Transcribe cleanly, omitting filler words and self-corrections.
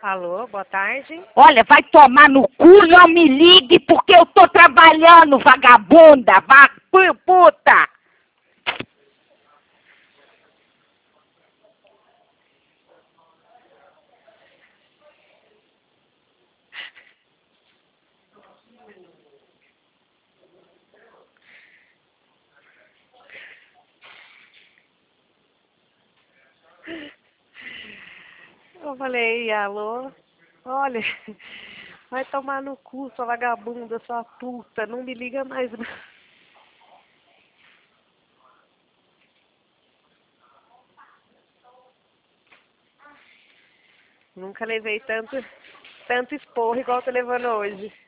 Alô, boa tarde. Olha, vai tomar no cu, não me ligue porque eu tô trabalhando, vagabunda, puta! Eu falei, alô? Olha, vai tomar no cu, sua vagabunda, sua puta, não me liga mais. Nunca levei tanto esporro igual tô levando hoje.